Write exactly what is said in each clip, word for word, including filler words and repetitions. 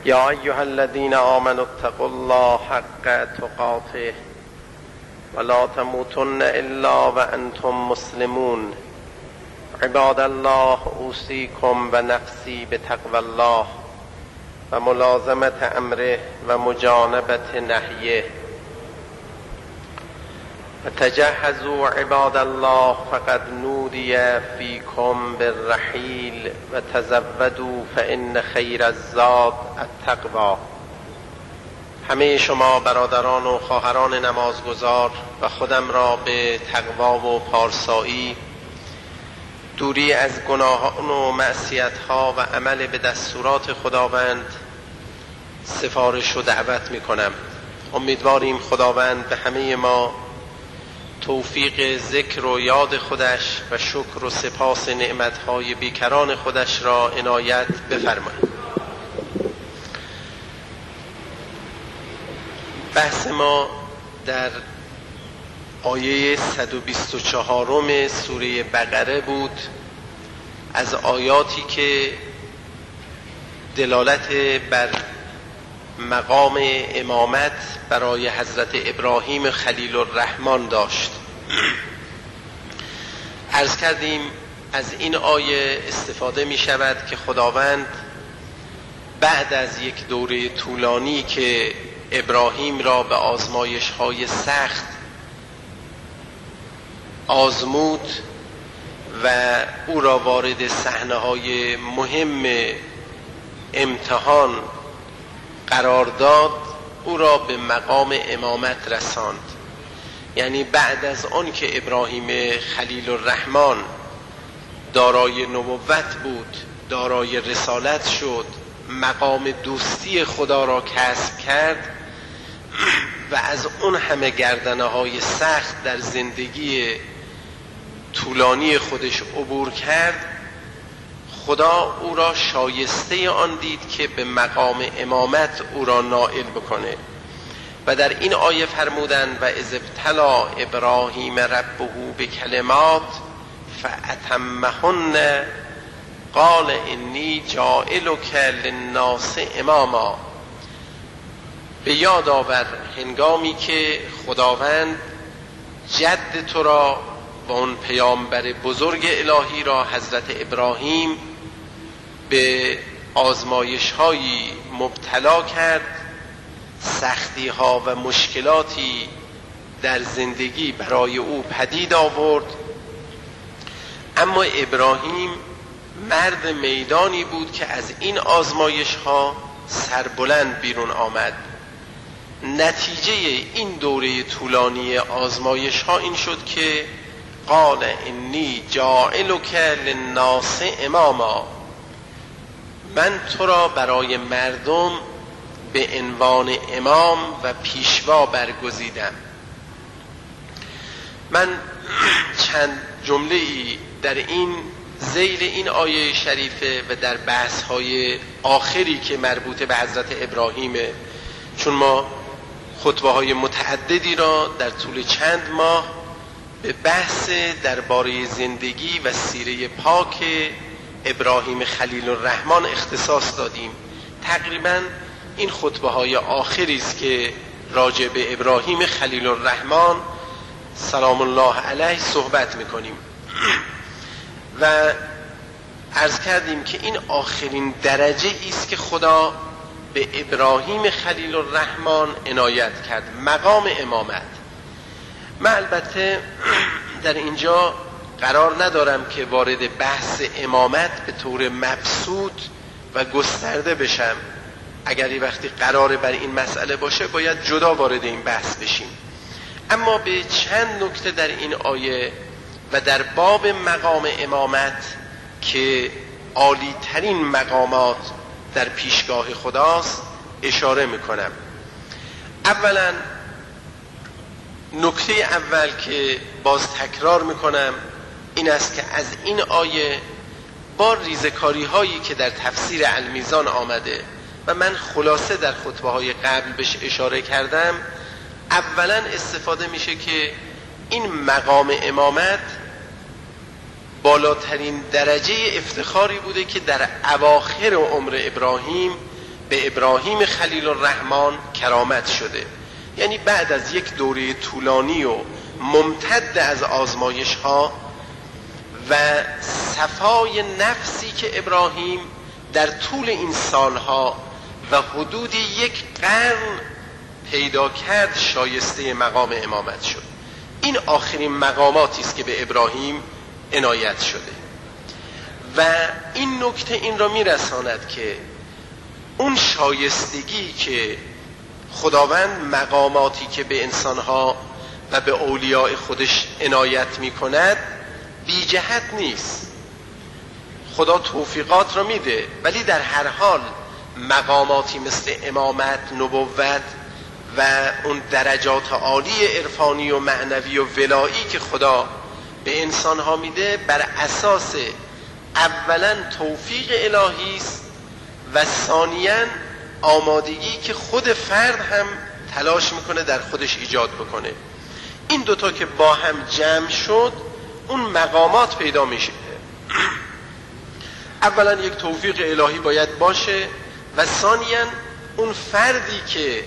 یا ایها الذین آمنوا اتقوا الله حق تقاته ولا تموتن الا وانتم مسلمون. عباد الله، اوصیکم و نفسی بتقوى الله و ملازمت امره و مجانبت نهیه. تجهزوا عباد الله فقد نودی فیکم بالرحیل و تزودوا فان خیر الزاد التقوی. همه شما برادران و خواهران نمازگزار و خودم را به تقوا و پارسایی، دوری از گناهان و معصیت‌ها و عمل به دستورات خداوند سفارش و دعوت می‌کنم. امیدواریم خداوند به همه ما توفیق ذکر و یاد خودش و شکر و سپاس نعمت‌های بیکران خودش را عنایت بفرماید. بحث ما در آیه صد و بیست و چهار سوره بقره بود، از آیاتی که دلالت بر مقام امامت برای حضرت ابراهیم خلیل الرحمن داشت. عرض کردیم از این آیه استفاده می شود که خداوند بعد از یک دوره طولانی که ابراهیم را به آزمایش های سخت آزمود و او را وارد صحنه های مهم امتحان قرار داد، او را به مقام امامت رساند. یعنی بعد از آن که ابراهیم خلیل الرحمن دارای نبوت بود، دارای رسالت شد، مقام دوستی خدا را کسب کرد و از اون همه گردنه های سخت در زندگی طولانی خودش عبور کرد، خدا او را شایسته آن دید که به مقام امامت او را نائل بکنه و در این آیه فرمودند و اذ ابتلی ابراهیم ربه بکلمات فاتمهن قال انی جاعلک للناس اماما. به یاد آور هنگامی که خداوند جد تو را و اون پیامبر بزرگ الهی را حضرت ابراهیم به آزمایش هایی مبتلا کرد، سختی ها و مشکلاتی در زندگی برای او پدید آورد، اما ابراهیم مرد میدانی بود که از این آزمایش ها سربلند بیرون آمد. نتیجه این دوره طولانی آزمایش ها این شد که قال انی جاعلک للناس اماما، من تو را برای مردم به عنوان امام و پیشوا برگزیدم. من چند جمله ای در این ذیل این آیه شریفه و در بحث های آخری که مربوط به حضرت ابراهیمه، چون ما خطبه های متعددی را در طول چند ماه به بحث درباره زندگی و سیره پاک ابراهیم خلیل الرحمن اختصاص دادیم. تقریبا این خطبه های آخری است که راجع به ابراهیم خلیل الرحمن سلام الله علیه صحبت میکنیم و عرض کردیم که این آخرین درجه است که خدا به ابراهیم خلیل الرحمن عنایت کرد، مقام امامت. من البته در اینجا قرار ندارم که وارد بحث امامت به طور مبسوط و گسترده بشم. اگر یه وقتی قراره بر این مسئله باشه باید جدا وارد این بحث بشیم، اما به چند نکته در این آیه و در باب مقام امامت که عالی ترین مقامات در پیشگاه خداست اشاره میکنم. اولا نکته اول که باز تکرار میکنم این است که از این آیه با ریزکاری هایی که در تفسیر المیزان آمده و من خلاصه در خطبه های قبل بهش اشاره کردم، اولا استفاده میشه که این مقام امامت بالاترین درجه افتخاری بوده که در اواخر عمر ابراهیم به ابراهیم خلیل الرحمن کرامت شده. یعنی بعد از یک دوره طولانی و ممتد از آزمایش ها و صفای نفسی که ابراهیم در طول این سالها و حدود یک قرن پیدا کرد شایسته مقام امامت شد. این آخرین مقاماتی است که به ابراهیم عنایت شده و این نکته این را میرساند که اون شایستگی که خداوند مقاماتی که به انسانها و به اولیاء خودش عنایت میکند بی جهت نیست. خدا توفیقات را میده، ولی در هر حال مقاماتی مثل امامت، نبوت و اون درجات عالی عرفانی و معنوی و ولایی که خدا به انسانها میده بر اساس اولا توفیق الهی است و ثانیاً آمادگی که خود فرد هم تلاش میکنه در خودش ایجاد بکنه. این دوتا که با هم جمع شد اون مقامات پیدا میشه. اولا یک توفیق الهی باید باشه و ثانیاً اون فردی که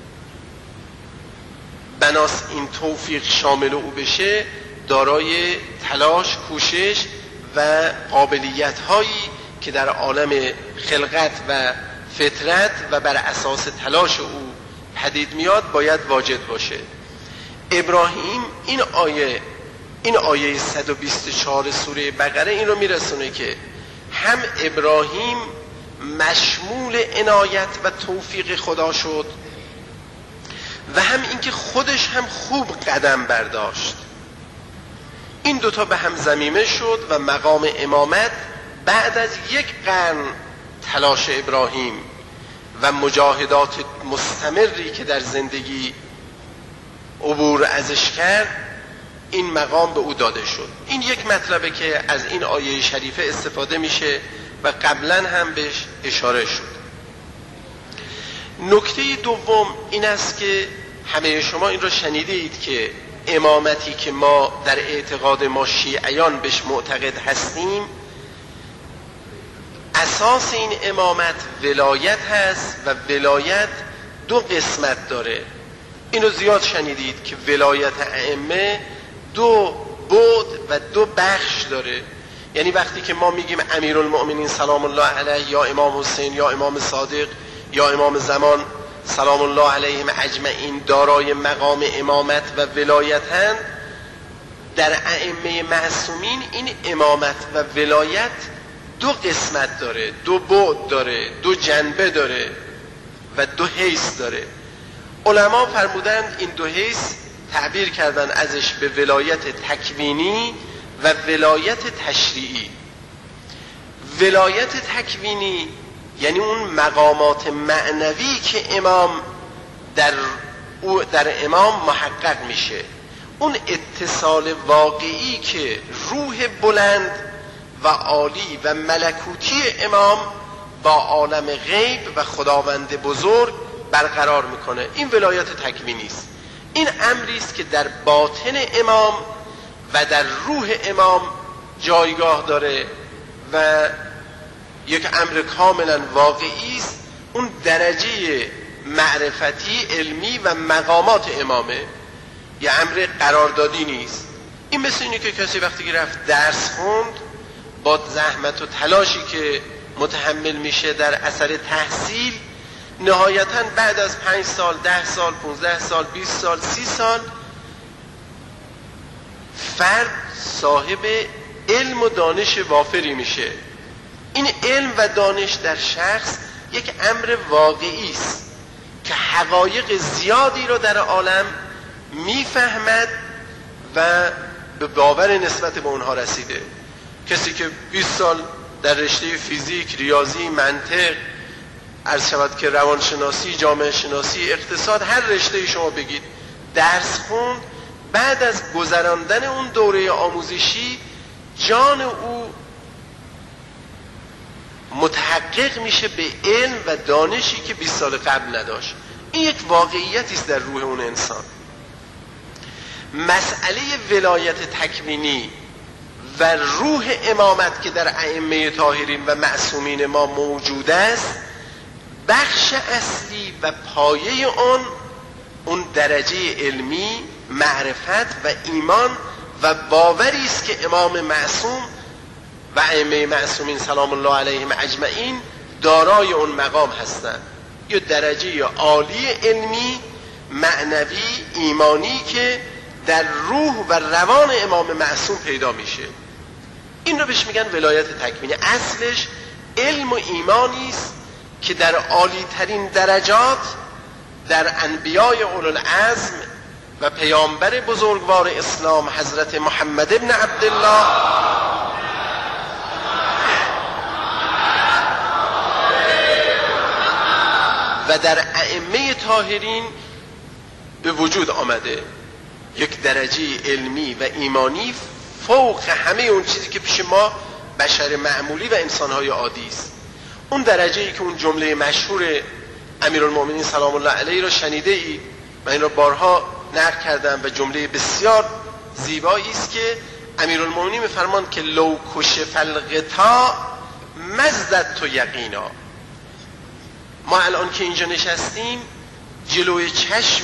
بناس این توفیق شامل او بشه دارای تلاش، کوشش و قابلیت هایی که در عالم خلقت و فطرت و بر اساس تلاش او پدید میاد باید واجد باشه. ابراهیم این آیه این آیه صد و بیست و چهار سوره بقره این رو میرسونه که هم ابراهیم مشمول عنایت و توفیق خدا شد و هم اینکه خودش هم خوب قدم برداشت. این دوتا به هم ضمیمه شد و مقام امامت بعد از یک قرن تلاش ابراهیم و مجاهدات مستمری که در زندگی عبور ازش کرد این مقام به او داده شد. این یک مطلبه که از این آیه شریفه استفاده میشه و قبلا هم بهش اشاره شد. نکته دوم این است که همه شما این را شنیده اید که امامتی که ما در اعتقاد ما شیعیان بهش معتقد هستیم اساس این امامت ولایت هست و ولایت دو قسمت داره. اینو زیاد شنیدید که ولایت ائمه دو بعد و دو بخش داره. یعنی وقتی که ما میگیم امیرالمؤمنین سلام الله علیه یا امام حسین یا امام صادق یا امام زمان سلام الله علیهم اجمعین دارای مقام امامت و ولایتند، در ائمه معصومین این امامت و ولایت دو قسمت داره، دو بعد داره، دو جنبه داره و دو حیث داره. علما فرمودند این دو حیث تعبیر کردن ازش به ولایت تکوینی و ولایت تشریعی. ولایت تکوینی یعنی اون مقامات معنوی که امام در او در امام محقق میشه، اون اتصال واقعی که روح بلند و عالی و ملکوتی امام با عالم غیب و خداوند بزرگ برقرار میکنه، این ولایت تکوینی است. این امری است که در باطن امام و در روح امام جایگاه داره و یک امر کاملا واقعی است. اون درجه معرفتی، علمی و مقامات امامه، یه امر قراردادی نیست. این مثل اینه که کسی وقتی که رفت درس خوند با زحمت و تلاشی که متحمل میشه در اثر تحصیل، نهایتاً بعد از پنج سال، ده سال، پونزده سال، بیست سال، سی سال فرد صاحب علم و دانش وافری میشه. این علم و دانش در شخص یک امر واقعی است که حقایق زیادی رو در عالم میفهمد و به باور نسبت به اونها رسیده. کسی که بیست سال در رشته فیزیک، ریاضی، منطق، عرض شود که روانشناسی، جامعه شناسی، اقتصاد، هر رشته شما بگید درس خوند، بعد از گذراندن اون دوره آموزشی جان او متحقق میشه به علم و دانشی که بیست سال قبل نداشت. این یک واقعیتی است در روح اون انسان. مسئله ولایت تکوینی و روح امامت که در ائمه طاهرین و معصومین ما موجود است بخش اصلی و پایه اون اون درجه علمی، معرفت و ایمان و باوری است که امام معصوم و ائمه معصومین سلام الله علیهم اجمعین دارای اون مقام هستند. یه درجه عالی علمی، معنوی، ایمانی که در روح و روان امام معصوم پیدا میشه. این رو بهش میگن ولایت تکوینی. اصلش علم و ایمانی است که در عالی ترین درجات در انبیای اولوالعزم و پیامبر بزرگوار اسلام حضرت محمد ابن عبدالله و در ائمه طاهرین به وجود آمده. یک درجه علمی و ایمانی فوق همه اون چیزی که پیش ما بشر معمولی و انسانهای عادی است. اون درجه‌ای که اون جمله مشهور امیرالمومنین سلام الله علیه را شنیده ای، من این را بارها نقل کردم و جمله بسیار زیبایی است که امیرالمومنین می‌فرماند که لو کشف الغطاء مزدت یقینا. ما الان که اینجا نشستیم جلوی چشم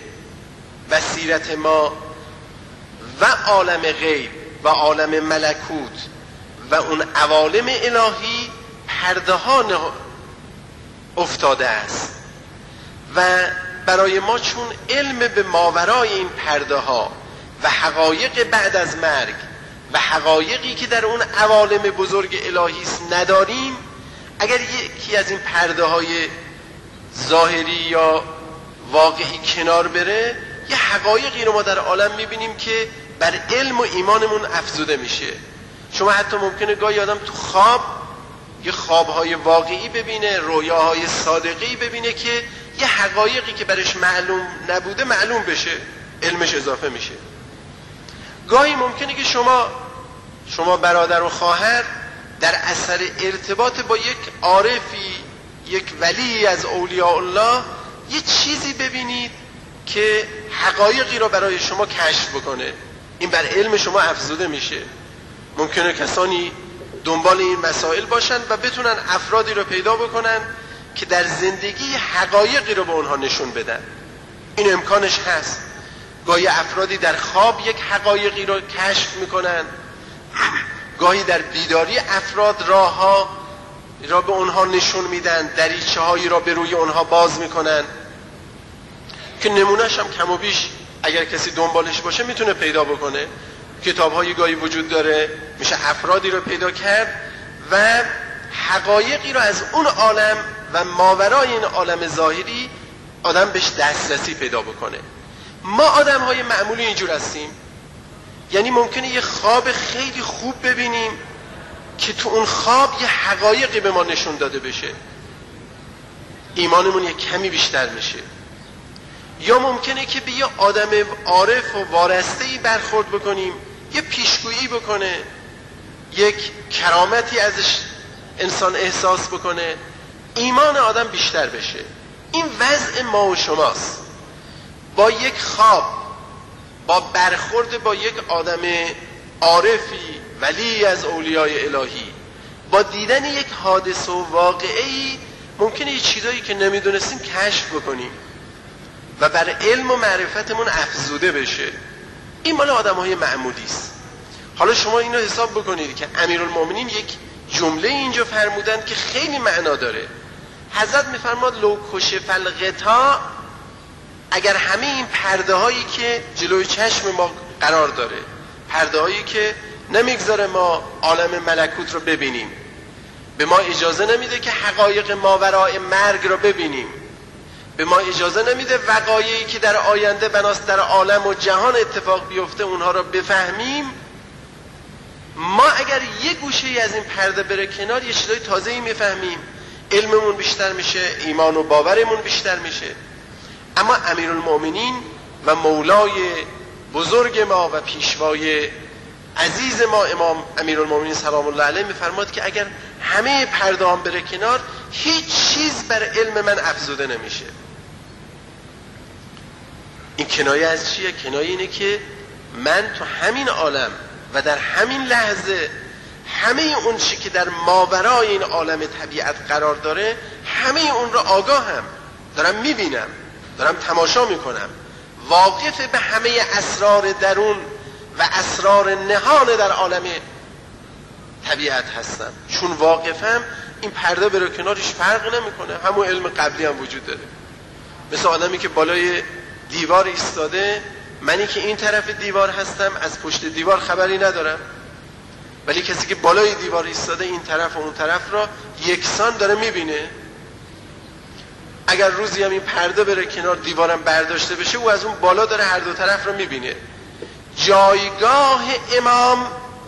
بصیرت ما و عالم غیب و عالم ملکوت و اون عوالم الهی پرده ها افتاده است و برای ما چون علم به ماورای این پرده ها و حقایق بعد از مرگ و حقایقی که در اون عوالم بزرگ الهی است نداریم، اگر یکی از این پرده های ظاهری یا واقعی کنار بره، یه حقایقی رو ما در عالم میبینیم که بر علم و ایمانمون افزوده میشه. شما حتی ممکنه گاهی آدم تو خواب یه خوابهای واقعی ببینه، رویاهای صادقی ببینه که یه حقایقی که برش معلوم نبوده معلوم بشه، علمش اضافه میشه. گاهی ممکنه که شما شما برادر و خواهر در اثر ارتباط با یک عارفی، یک ولی از اولیاء الله، یه چیزی ببینید که حقایقی رو برای شما کشف بکنه، این بر علم شما افزوده میشه. ممکنه کسانی دنبال این مسائل باشن و بتونن افرادی رو پیدا بکنن که در زندگی حقایقی رو به اونها نشون بدن. این امکانش هست. گاهی افرادی در خواب یک حقایقی رو کشف میکنن، گاهی در بیداری افراد راه ها را به اونها نشون میدن، دریچه هایی را به روی اونها باز میکنن که نمونهش هم کم و بیش اگر کسی دنبالش باشه میتونه پیدا بکنه. کتاب های گاهی وجود داره، میشه افرادی رو پیدا کرد و حقایقی رو از اون عالم و ماورای این عالم ظاهری آدم بهش دسترسی پیدا بکنه. ما آدم های معمولی اینجور هستیم، یعنی ممکنه یه خواب خیلی خوب ببینیم که تو اون خواب یه حقایقی به ما نشون داده بشه، ایمانمون یه کمی بیشتر میشه. یا ممکنه که به یه آدم عارف و وارسته‌ای برخورد بکنیم، یه پیشگویی بکنه، یک کرامتی ازش انسان احساس بکنه، ایمان آدم بیشتر بشه. این وضع ما و شماست. با یک خواب، با برخورد با یک آدم عارفی ولی از اولیای الهی، با دیدن یک حادثه و واقعی، ممکنه یه چیزایی که نمیدونستیم کشف بکنیم و بر علم و معرفتمون افزوده بشه. این مال آدم‌های معمولی است. حالا شما اینو حساب بکنید که امیرالمومنین یک جمله اینجا فرمودن که خیلی معنا داره. حضرت میفرماد لو کشف الغطاء، اگر همه این پرده هایی که جلوی چشم ما قرار داره، پرده هایی که نمیگذاره ما عالم ملکوت رو ببینیم، به ما اجازه نمیده که حقایق ماورای مرگ رو ببینیم، به ما اجازه نمیده وقایعی که در آینده بناست در عالم و جهان اتفاق بیفته اونها رو بفهمیم، ما اگر یه گوشه ای از این پرده بره کنار، یه چیزای تازه‌ای میفهمیم، علممون بیشتر میشه، ایمان و باورمون بیشتر میشه. اما امیرالمومنین و مولای بزرگ ما و پیشوای عزیز ما امام امیرالمومنین سلام الله علیه میفرماد که اگر همه پرده هم بره کنار، هیچ چیز بر علم من افزوده نمیشه. این کنایه از چیه؟ کنایه اینه که من تو همین عالم و در همین لحظه همه اون چی که در ماورای این عالم طبیعت قرار داره همه اون رو آگاهم، دارم میبینم، دارم تماشا میکنم، واقف به همه اسرار درون و اسرار نهان در عالم طبیعت هستم. چون واقفم این پرده بره کنارش فرق نمیکنه، همون علم قبلی هم وجود داره. مثل آدمی که بالای دیوار ایستاده، منی که این طرف دیوار هستم از پشت دیوار خبری ندارم، ولی کسی که بالای دیوار ایستاده این طرف و اون طرف را یکسان داره میبینه. اگر روزی هم این پرده بره کنار، دیوارم برداشته بشه، او از اون بالا داره هر دو طرف رو میبینه. جایگاه امام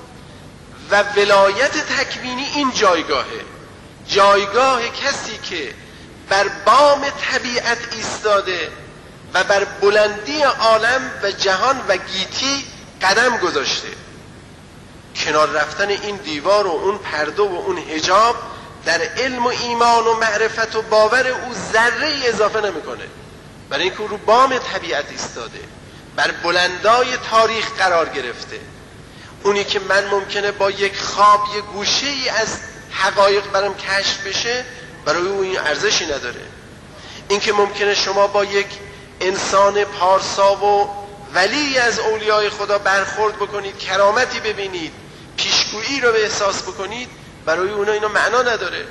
و ولایت تکوینی این جایگاهه، جایگاه کسی که بر بام طبیعت ایستاده و بر بلندی عالم و جهان و گیتی قدم گذاشته. کنار رفتن این دیوار و اون پرده و اون حجاب در علم و ایمان و معرفت و باور او ذره اضافه نمیکنه، برای اینکه او رو بام طبیعت ایستاده، بر بلندای تاریخ قرار گرفته. اونی که من ممکنه با یک خواب یک گوشه ای از حقایق برام کشف بشه، برای او این ارزشی نداره. این که ممکنه شما با یک انسان پارسا و ولی از اولیای خدا برخورد بکنید، کرامتی ببینید، پیشگویی رو به احساس بکنید، برای اونا اینا معنا نداره.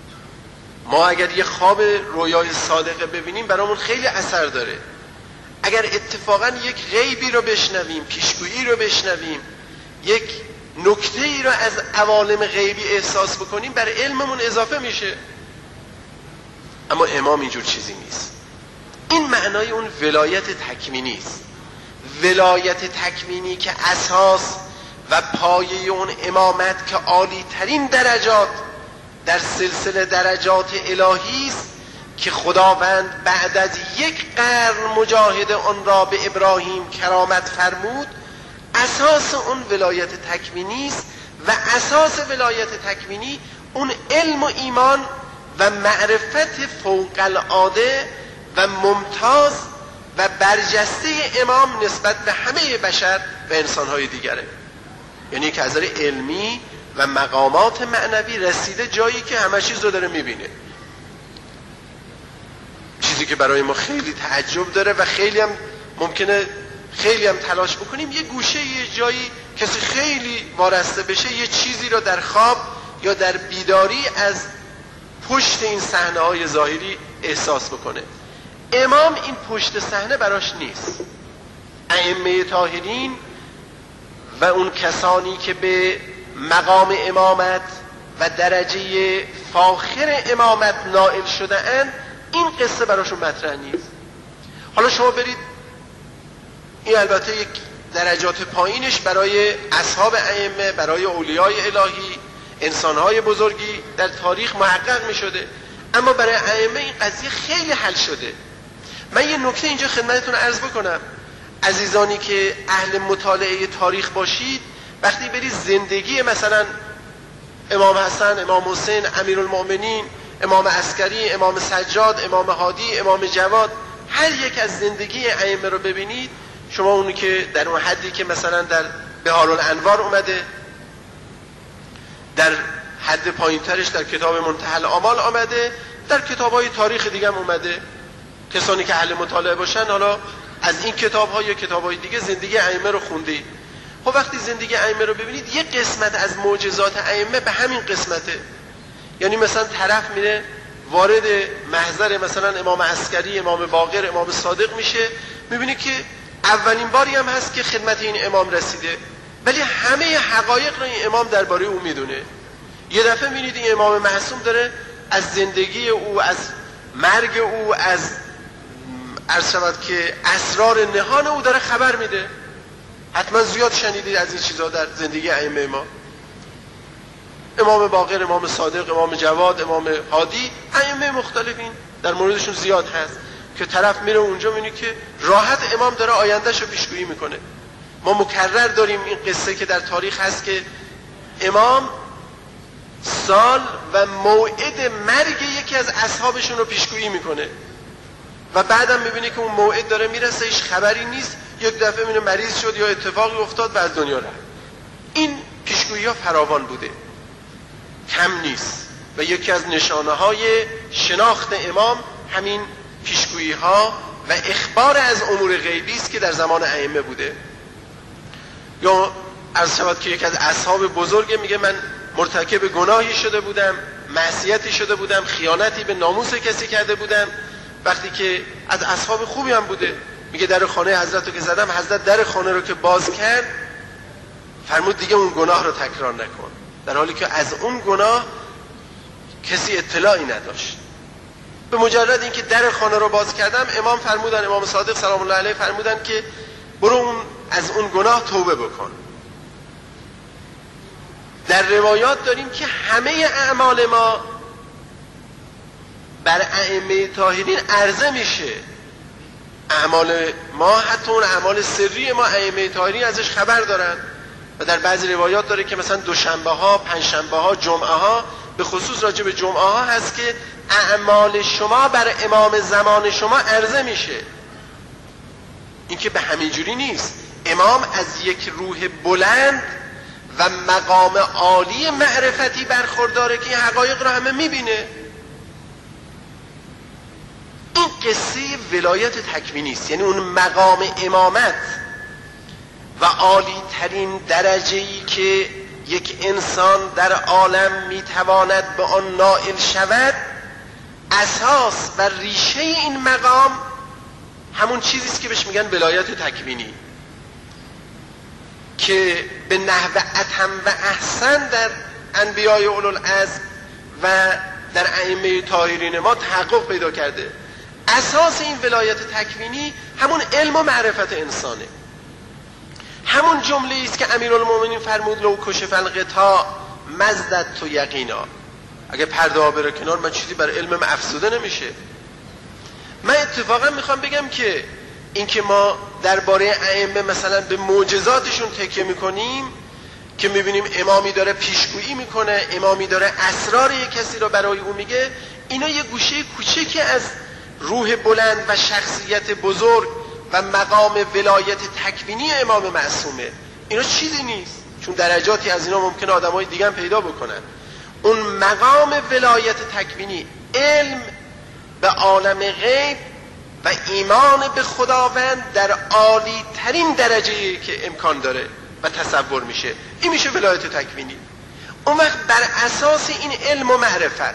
ما اگر یه خواب رویای صادقه ببینیم برامون خیلی اثر داره. اگر اتفاقا یک غیبی رو بشنویم، پیشگویی رو بشنویم، یک نکته ای رو از عوالم غیبی احساس بکنیم، بر علممون اضافه میشه. اما امام اینجور چیزی نیست. این معنای اون ولایت تکوینی است. ولایت تکوینی که اساس و پایه اون امامت که عالی ترین درجات در سلسله درجات الهی است که خداوند بعد از یک قرن مجاهد آن را به ابراهیم کرامت فرمود، اساس اون ولایت تکوینی است. و اساس ولایت تکوینی اون علم و ایمان و معرفت فوق العاده و ممتاز و برجسته امام نسبت به همه بشر و انسانهای دیگره. یعنی که از نظر علمی و مقامات معنوی رسیده جایی که همه چیز رو داره میبینه. چیزی که برای ما خیلی تعجب داره و خیلی هم ممکنه خیلی هم تلاش بکنیم یه گوشه یه جایی کسی خیلی وارسته بشه، یه چیزی رو در خواب یا در بیداری از پشت این صحنه های ظاهری احساس بکنه. امام این پشت صحنه براش نیست. ائمه طاهرین و اون کسانی که به مقام امامت و درجه فاخر امامت نائل شده اند، این قصه براشون مطرح نیست. حالا شما برید، این البته یک درجات پایینش برای اصحاب ائمه، برای اولیای الهی، انسانهای بزرگی در تاریخ محقق می شده، اما برای ائمه این قضیه خیلی حل شده. من یه نکته اینجا خدمتتون عرض بکنم. عزیزانی که اهل مطالعه تاریخ باشید، وقتی برید زندگی مثلا امام حسن، امام حسین، امیرالمؤمنین، امام عسکری، امام سجاد، امام هادی، امام جواد، هر یک از زندگی ائمه رو ببینید، شما اونی که در اون حدی که مثلا در بهارالانوار اومده، در حد پایینترش در کتاب منتهی الآمال آمده، در کتاب‌های تاریخ دیگه هم اومده. کسانی که اهل مطالعه باشن، حالا از این کتاب‌ها یا کتاب‌های دیگه زندگی ائمه رو خوندید. خب وقتی زندگی ائمه رو ببینید، یک قسمت از معجزات ائمه به همین قسمته. یعنی مثلا طرف میره وارد محضر مثلا امام عسکری، امام باقر، امام صادق میشه، میبینه که اولین باری هم هست که خدمت این امام رسیده، ولی همه حقایق رو این امام درباره او میدونه. یه دفعه میبینید این امام معصوم داره از زندگی او، از مرگ او، از عرض شود که اسرار نهان او داره خبر میده. حتما زیاد شنیدید از این چیزها در زندگی ائمه ما. امام باقر، امام صادق، امام جواد، امام هادی، ائمه مختلفین در موردشون زیاد هست که طرف میره اونجا میبینه که راحت امام داره آیندهشو پیشگویی میکنه. ما مکرر داریم این قصه که در تاریخ هست که امام سال و موعد مرگ یکی از اصحابشون رو پیشگویی میکنه و بعدم میبینه که اون موعد داره میرسه، هیچ خبری نیست، یک دفعه میبینه مریض شد یا اتفاقی افتاد و از دنیا رفت. این پیشگویی پیشگویی ها فراوان بوده، کم نیست و یکی از نشانه های شناخت امام همین پیشگویی ها و اخبار از امور غیبی است که در زمان ائمه بوده. یا عرض شود که یکی از اصحاب بزرگ میگه من مرتکب گناهی شده بودم، معصیتی شده بودم، خیانتی به ناموس کسی کرده بودم، وقتی که از اصحاب خوبی هم بوده، میگه در خانه حضرت رو که زدم، حضرت در خانه رو که باز کرد فرمود دیگه اون گناه رو تکرار نکن، در حالی که از اون گناه کسی اطلاعی نداشت. به مجرد اینکه در خانه رو باز کردم، امام فرمودن، امام صادق سلام الله علیه فرمودن که برو اون از اون گناه توبه بکن. در روایات داریم که همه اعمال ما بر ائمه طاهرین عرضه میشه. اعمال ما، حتی اون اعمال سری ما، ائمه طاهرین ازش خبر دارن و در بعضی روایات داره که مثلا دوشنبه ها، پنجشنبه ها، جمعه ها، به خصوص راجع به جمعه ها هست که اعمال شما بر امام زمان شما عرضه میشه. این که به همین جوری نیست. امام از یک روح بلند و مقام عالی معرفتی برخورداره که این حقایق رو همه میبینه. این قصه ولایت تکوینی است، یعنی اون مقام امامت و عالی ترین درجه‌ای که یک انسان در عالم میتواند به آن نائل شود. اساس و ریشه این مقام همون چیزی است که بهش میگن ولایت تکوینی، که به نحو اتم و احسن در انبیای اولوالعزم و در ائمه طاهرین ما تحقق پیدا کرده. اساس این ولایت تکوینی همون علم و معرفت انسانه. همون جمله است که امیرالمومنین فرمود لو کشف الغطاء مزددت یقینا، اگه پرده ها بره کنار من چیزی بر علم من افزوده نمیشه. من اتفاقا میخوام بگم که اینکه ما درباره ائمه مثلا به معجزاتشون تکیه میکنیم که میبینیم امامی داره پیشگویی میکنه، امامی داره اسرار یک کسی رو برای او میگه، اینا یه گوشه کوچکی از روح بلند و شخصیت بزرگ و مقام ولایت تکوینی امام معصومه. اینا چیزی نیست، چون درجاتی از اینا ممکنه آدمای دیگه هم پیدا بکنن. اون مقام ولایت تکوینی، علم به عالم غیب و ایمان به خداوند در عالی ترین درجه‌ای که امکان داره و تصور میشه، این میشه ولایت تکوینی. اون وقت بر اساس این علم و معرفت،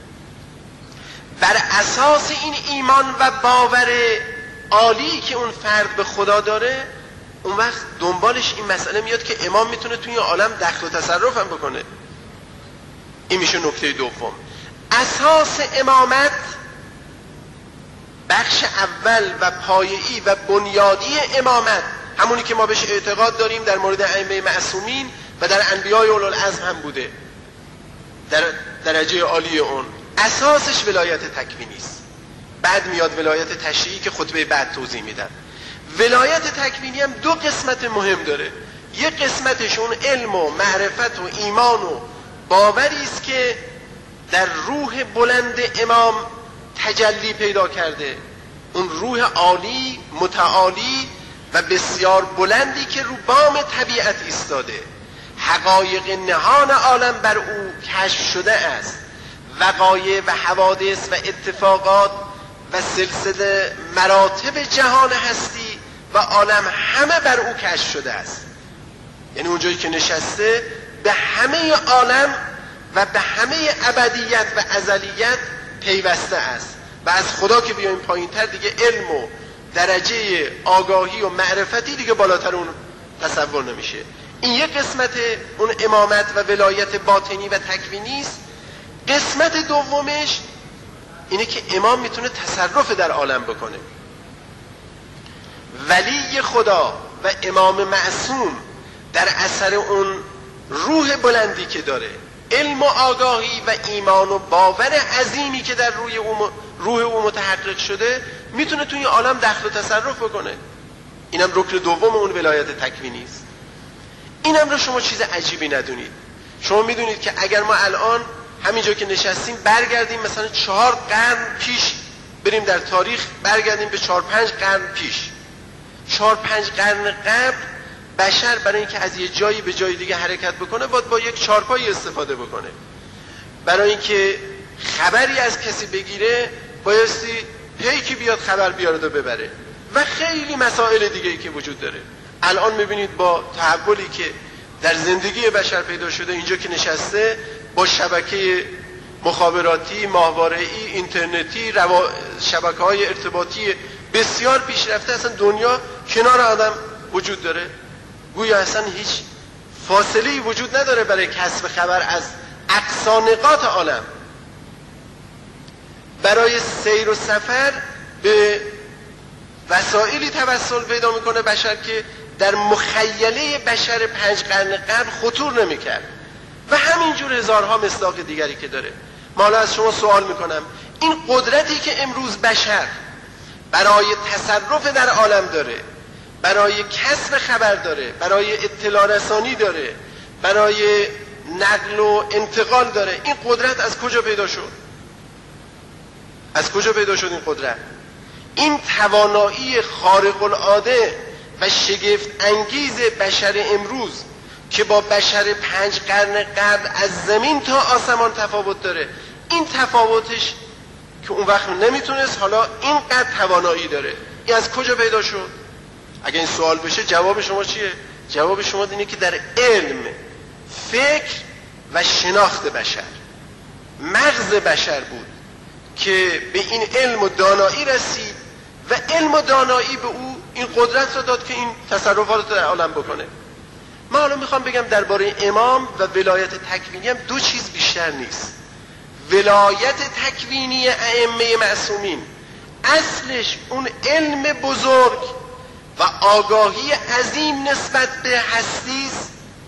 بر اساس این ایمان و باور عالی که اون فرد به خدا داره، اون وقت دنبالش این مسئله میاد که امام میتونه توی عالم دخل و تصرف هم بکنه. این میشه نکته دوم. اساس امامت، بخش اول و پایه‌ای و بنیادی امامت، همونی که ما بهش اعتقاد داریم در مورد ائمه معصومین و در انبیای اولوالعزم هم بوده، در درجه عالی اون اساسش ولایت تکوینی است. بعد میاد ولایت تشریعی که خطبه بعد توضیح میدم. ولایت تکوینی هم دو قسمت مهم داره. یک قسمتشون علم و معرفت و ایمان و باوری است که در روح بلند امام تجلی پیدا کرده، اون روح عالی متعالی و بسیار بلندی که رو بام طبیعت ایستاده، حقایق نهان عالم بر او کشف شده است، وقایع و حوادث و اتفاقات و سلسله مراتب جهان هستی و عالم همه بر او کشف شده است. یعنی اونجایی که نشسته به همه عالم و به همه ابدیت و ازلیت پیوسته است و از خدا که بیایم پایین تر دیگه علم و درجه آگاهی و معرفتی دیگه بالاتر اون تصور نمیشه. این یک قسمت اون امامت و ولایت باطنی و تکوینی است. قسمت دومش اینه که امام میتونه تصرف در عالم بکنه. ولی خدا و امام معصوم در اثر اون روح بلندی که داره، علم و آگاهی و ایمان و باور عظیمی که در روی او روح او متحقق شده، میتونه توی عالم دخل و تصرف بکنه. اینم رکن دوم اون ولایت تکوینی است. اینم رو شما چیز عجیبی ندونید. شما میدونید که اگر ما الان همینجا که نشستیم برگردیم مثلا چهار قرن پیش، بریم در تاریخ برگردیم به چهار پنج قرن پیش، چهار پنج قرن قبل بشر برای اینکه از یه جایی به جای دیگه حرکت بکنه باید با یک چارپایی استفاده بکنه. برای اینکه خبری از کسی بگیره بایستی پیکی بیاد خبر بیارد و ببره و خیلی مسائل دیگه‌ای که وجود داره. الان میبینید با تحولی که در زندگی بشر پیدا شده، اینجا که نشسته با شبکه مخابراتی، ماهواره‌ای، اینترنتی، روا... شبکه‌های ارتباطی بسیار پیشرفته، اصلا دنیا کنار آدم وجود داره. گویا اصلا هیچ فاصله‌ای وجود نداره برای کسب خبر از اقصا نقاط عالم. برای سیر و سفر به وسایلی توسل پیدا میکنه بشر که در مخیله بشر پنج قرن قبل خطور نمیکرد و همینجور هزارها مصداق دیگری که داره. ما حالا از شما سوال میکنم، این قدرتی که امروز بشر برای تصرف در عالم داره، برای کسب خبر داره، برای اطلاع رسانی داره، برای نقل و انتقال داره، این قدرت از کجا پیدا شد؟ از کجا پیدا شد این قدرت؟ این توانایی خارق العاده و شگفت انگیز بشر امروز که با بشر پنج قرن قبل از زمین تا آسمان تفاوت داره، این تفاوتش که اون وقت نمیتونست حالا اینقدر توانایی داره، این از کجا پیدا شد؟ اگه این سوال بشه جواب شما چیه؟ جواب شما اینه که در علم، فکر و شناخت بشر، مغز بشر بود که به این علم و دانایی رسید و علم و دانایی به او این قدرت را داد که این تصرفات رو در عالم بکنه. من حالا میخوام بگم درباره امام و ولایت تکوینی هم دو چیز بیشتر نیست. ولایت تکوینی ائمه معصومین اصلش اون علم بزرگ و آگاهی عظیم نسبت به هستی است.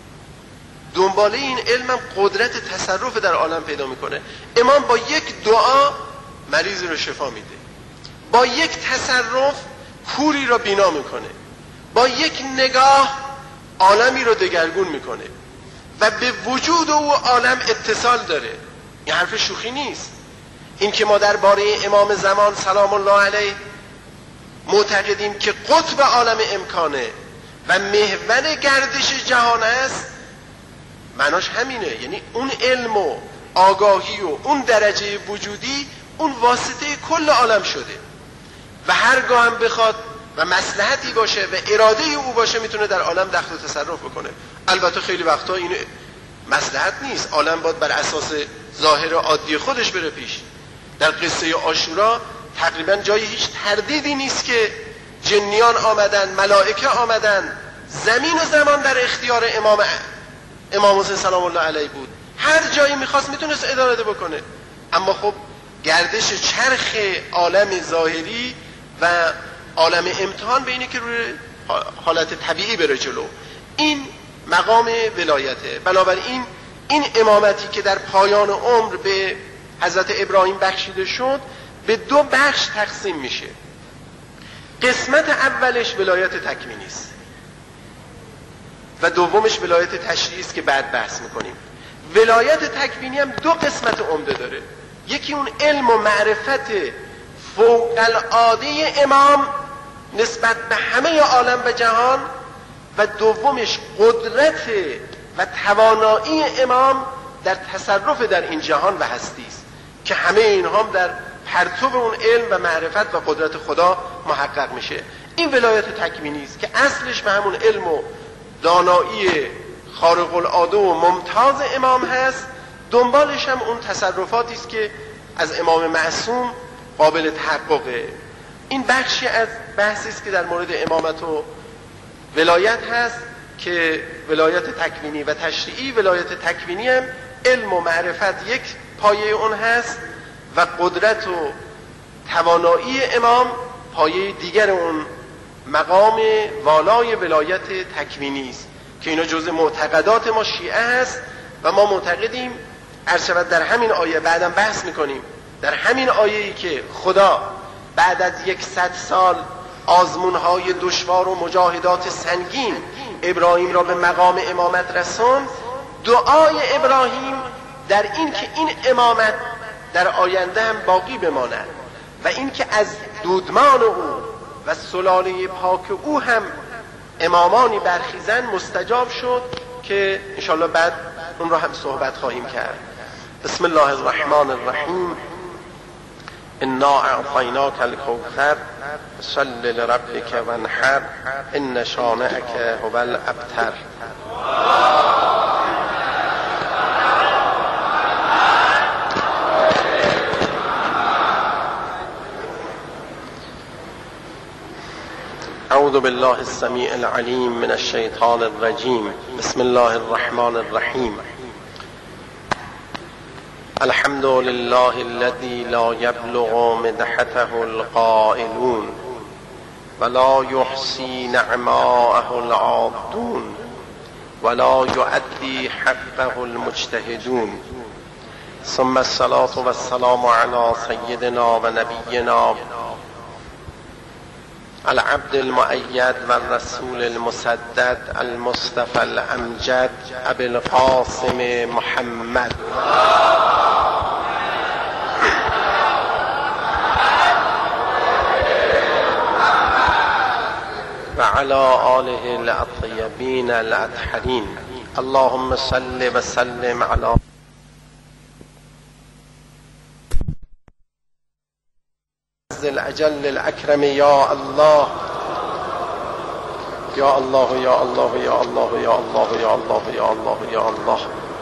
دنباله این علم هم قدرت تصرف در عالم پیدا میکنه. امام با یک دعا مریضی رو شفا میده، با یک تصرف کوری رو بینا میکنه، با یک نگاه عالمی رو دگرگون میکنه و به وجود او عالم اتصال داره. این حرف شوخی نیست. این که ما درباره امام زمان سلام الله علیه معتقدیم که قطب عالم امکانه و محور گردش جهان است، معناش همینه. یعنی اون علم و آگاهی و اون درجه وجودی اون واسطه کل عالم شده و هرگاه هم بخواد و مصلحتی باشه و اراده او باشه میتونه در عالم دخل و تصرف بکنه. البته خیلی وقتا این مصلحت نیست، عالم باید بر اساس ظاهر عادی خودش بره پیش. در قصه عاشورا تقریبا جای هیچ تردیدی نیست که جنیان آمدن، ملائکه آمدن، زمین و زمان در اختیار امام امام حسین سلام الله علیه بود. هر جایی میخواست میتونست اداره بکنه. اما خب گردش چرخ عالم ظاهری و عالم امتحان به اینه که روی حالت طبیعی بره جلو. این مقام ولایته. بنابراین این امامتی که در پایان عمر به حضرت ابراهیم بخشیده شد به دو بخش تقسیم میشه. قسمت اولش ولایت تکوینی است و دومش ولایت تشریعی است که بعد بحث میکنیم. ولایت تکوینی هم دو قسمت عمده داره. یکی اون علم و معرفت فوق العاده امام نسبت به همه عالم و جهان و دومش قدرت و توانایی امام در تصرف در این جهان و هستی است که همه اینها هم در پرتو اون علم و معرفت و قدرت خدا محقق میشه. این ولایت تکوینی است که اصلش به همون علم و دانایی خارق العاده و ممتاز امام هست. دنبالش هم اون تصرفاتی است که از امام معصوم قابل تحققه. این بخشی از بحثی است که در مورد امامت و ولایت هست که ولایت تکوینی و تشریعی. ولایت تکوینی هم علم و معرفت یک پایه اون هست و قدرت و توانایی امام پایه دیگر اون مقام والای ولایت تکوینی است که اینا جزء معتقدات ما شیعه هست و ما معتقدیم ارشد در همین آیه بعدم بحث میکنیم، در همین آیه‌ای که خدا بعد از یکصد سال آزمونهای دشوار و مجاهدات سنگین ابراهیم را به مقام امامت رساند، دعای ابراهیم در این که این امامت در آینده هم باقی بماند و این که از دودمان او و سلاله پاک او هم امامانی برخیزن مستجاب شد که انشاءالله بعد اون را هم صحبت خواهیم کرد. بسم الله الرحمن الرحیم. انا اعطیناک الکوثر صل لربک وانحر ان شانئک هو الابتر. اعوذ بالله السمیع العلیم من الشیطان الرجیم. بسم الله الرحمن الرحیم. الحمد لله الذي لا يبلغ مدحته القائلون ولا يحصي نعماءه العادون ولا يؤدي حقه المجتهدون. ثم الصلاة والسلام على سيدنا ونبينا العبد المؤيد والرسول المسدد المصطفى الأمجد أبي القاسم محمد وعلى آله الطيبين الأطهرين. اللهم صل وسلم على الأجل الأكرم. يا الله يا الله يا الله يا الله يا الله يا الله يا الله يا الله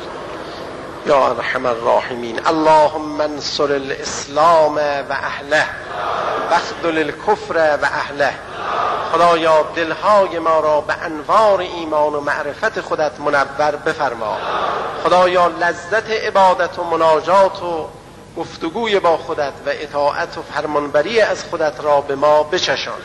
يا أرحم الراحمين. اللهم انصر الإسلام وأهله واخذل الكفر وأهله. خدایا دلهای ما را به انوار ایمان و معرفت خودت منور بفرما. خدایا لذت عبادت و مناجات و گفتگوی با خودت و اطاعت و فرمانبری از خودت را به ما بچشان.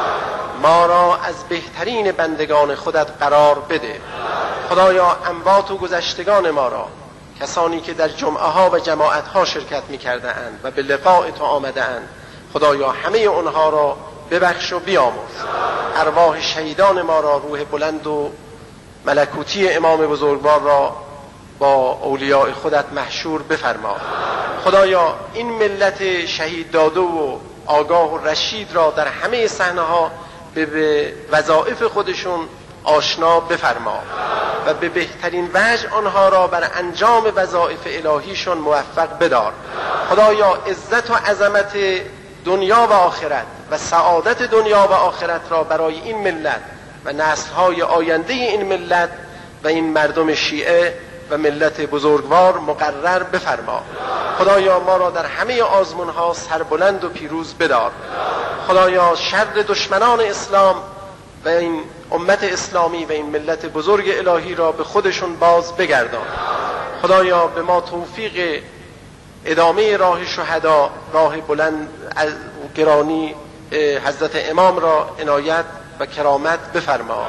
ما را از بهترین بندگان خودت قرار بده. خدایا اموات و گذشتگان ما را، کسانی که در جمعه ها و جماعت ها شرکت می کرده اند و به لقاء تو آمده اند، خدایا همه اونها را ببخش و بیامرز. ارواح شهیدان ما را روح بلند و ملکوتی امام بزرگوار را با اولیاء خودت محشور بفرما. خدایا این ملت شهید داده و آگاه و رشید را در همه صحنه ها به وظایف خودشون آشنا بفرما و به بهترین وجه آنها را بر انجام وظایف الهیشون موفق بدار. خدایا عزت و عظمت دنیا و آخرت و سعادت دنیا و آخرت را برای این ملت و نسل‌های آینده این ملت و این مردم شیعه و ملت بزرگوار مقرر بفرما. خدایا ما را در همه آزمون ها سربلند و پیروز بدار. خدایا شر دشمنان اسلام و این امت اسلامی و این ملت بزرگ الهی را به خودشون باز بگردان. خدایا به ما توفیق ادامه راه شهدا، راه بلند و گرانی حضرت امام را عنایت و کرامت بفرما.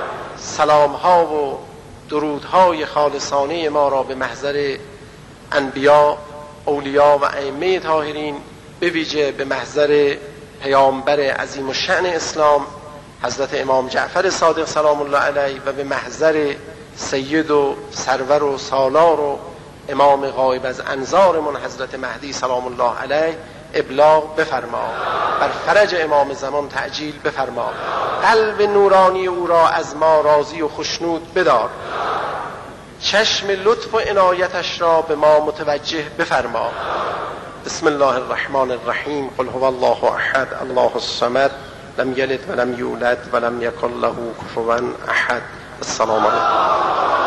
سلام ها و درودهای خالصانه ما را به محضر انبیا، اولیا و ائمه طاهرین، به ویژه به محضر پیامبر عظیم الشأن اسلام حضرت امام جعفر صادق سلام الله علیه و به محضر سید و سرور و سالار و امام غایب از انظارمون حضرت مهدی سلام الله علیه ابلاغ بفرما. بر فرج امام زمان تعجیل بفرما. قلب نورانی او را از ما راضی و خشنود بدار. چشم لطف و عنایتش را به ما متوجه بفرما. بسم الله الرحمن الرحیم. قل هو الله احد الله الصمد لم یلد ولم یولد ولم یکن له کفوا احد. السلام علیکم.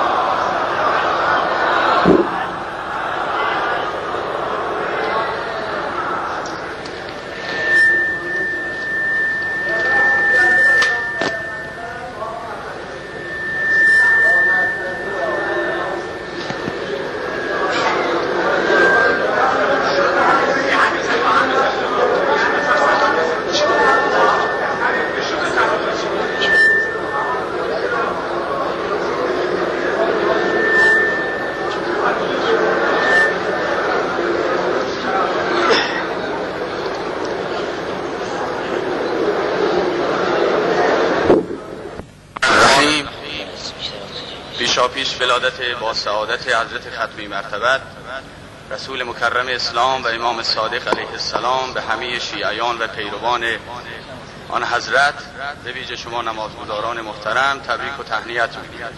پیش ولادت با سعادت حضرت ختمی مرتبت رسول مکرم اسلام و امام صادق علیه السلام به همه شیعیان و پیروان آن حضرت به ویژه شما نمازگزاران محترم تبریک و تهنیت می‌گویم.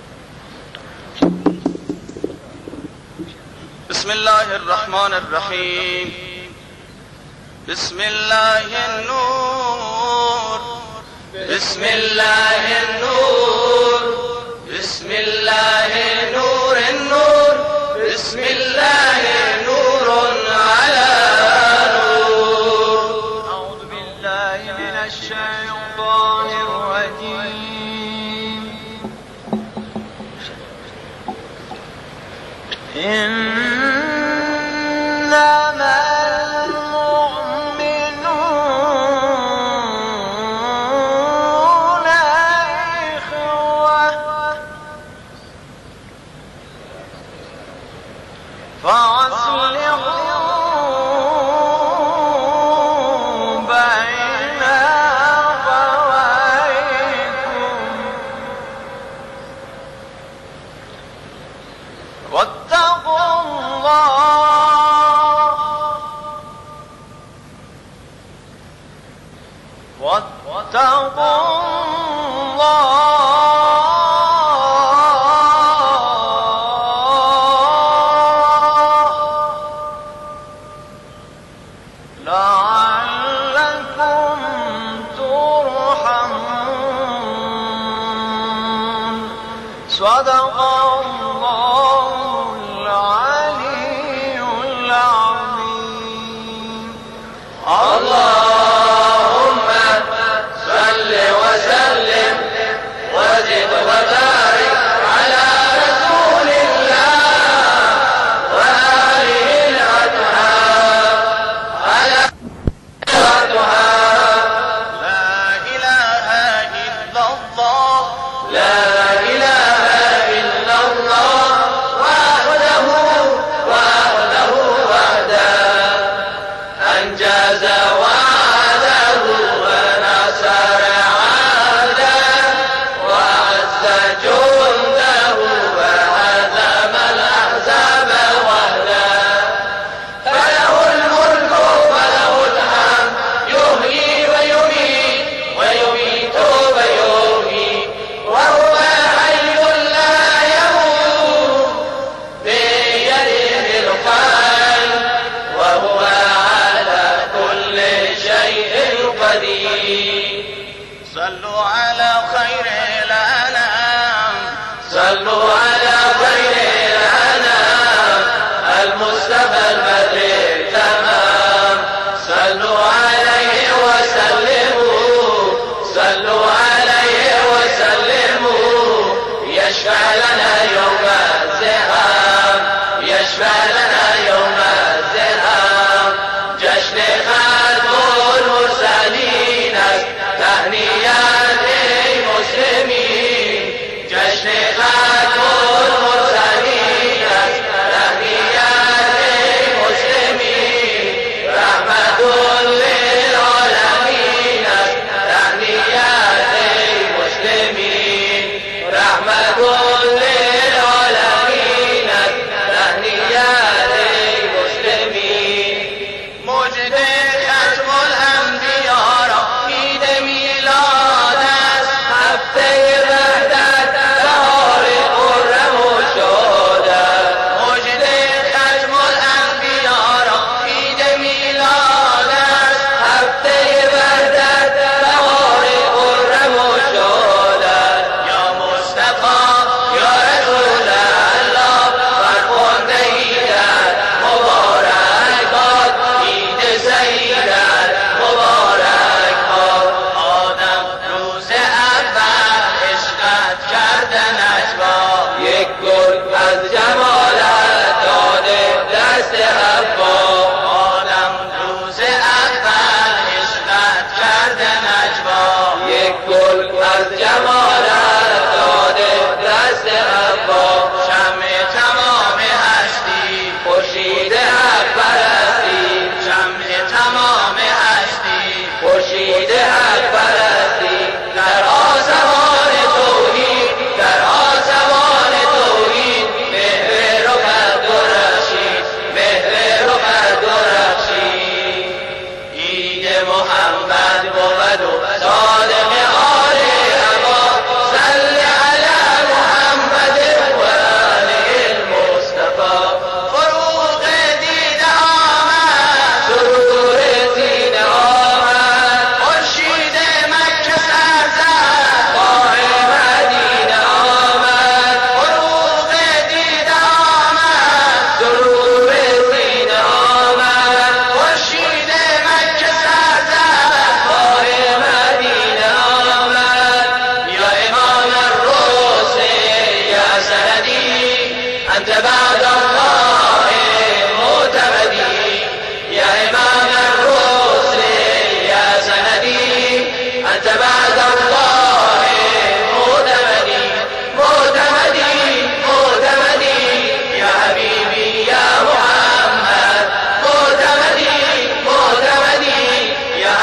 بسم الله الرحمن الرحیم. بسم الله النور، بسم الله النور، بسم الله نور النور، بسم الله نور على نور. أعوذ بالله من الشيطان الرجيم. إنما المؤمنون إخوة فأصلحوا بين أخويكم واتقوا الله واتقوا الله لعلكم ترحمون. صدق الله العلي العظيم. اللهم صل وسلم وزد وبارك على رسول الله وآله الأطهار على الأطهار. لا إله إلا الله لا إله إلا الله وحده وحده وحده أنجز وعده ونصر عبده وعز جنده وهزم الأحزاب وحده. فله الملك وله الحمد يحيي ويميت ويميت ويحيي وهو حي لا يموت بيده الخير وهو على كل شيء قدير. صلوا على خير الأنام. صلوا على خير الأنام المصطفى البدر التمام. صلوا عليه وسلموا، صلوا عليه وسلموا. يشفع لنا يوم الزحام، يشفع لنا يوم الزحام. جشن ختم المرسلين تهنئة المسلمين. جشن ختم المرسلين تهنئة المسلمين. رحمة للعالمين تهنئة المسلمين. رحمة للعالمين تهنئة المسلمين. مجد ختم الأنبياء را عید میلاد است. هفته وحدت بهار خرم و شاد است. مجد ختم الأنبیاء را عید میلاد است. هفته وحدت بهار خرم و شاد است. یا مصطفی یا رسول الله فرخنده عیدت مبارک باد. عید سعیدت مبارک باد. آدم روز اول عشقت کردنش با یک گل از جمالت داده دست حوا. آدم روز اول عشقت کردنش با یک گل از جمالت داده دست حوا. شمع تمام هستی خورشید حق پرستی، شمع تمام هستی خورشید حق پرستی. در آسمان توحید، در آسمان توحید. مهر و قد و رشید، مهر و قد و رشید. عید محمد بود و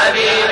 حبیب